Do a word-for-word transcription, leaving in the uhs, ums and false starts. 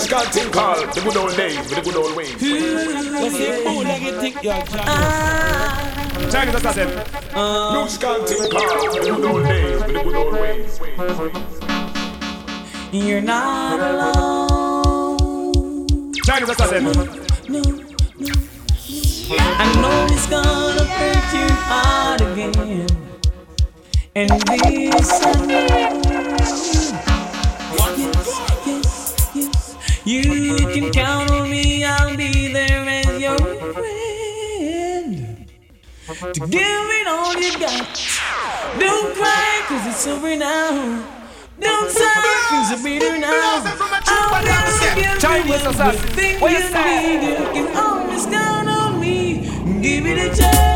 Scanting call, the good old days, with the good old ways. What's your fool like you think you're Chinese? Chinese assassin. No scanting call, the good old days, with the good old ways. You're not alone. Chinese assassin. No, no, no. I know it's gonna hurt your heart again. And this I know. Yes, yes, yes. You can count on me, I'll be there as your friend. To give it all you got. Don't cry, cause it's over now. Don't sigh, things are better now. I'll never give you everything you need. You can always count on me. Give it a chance.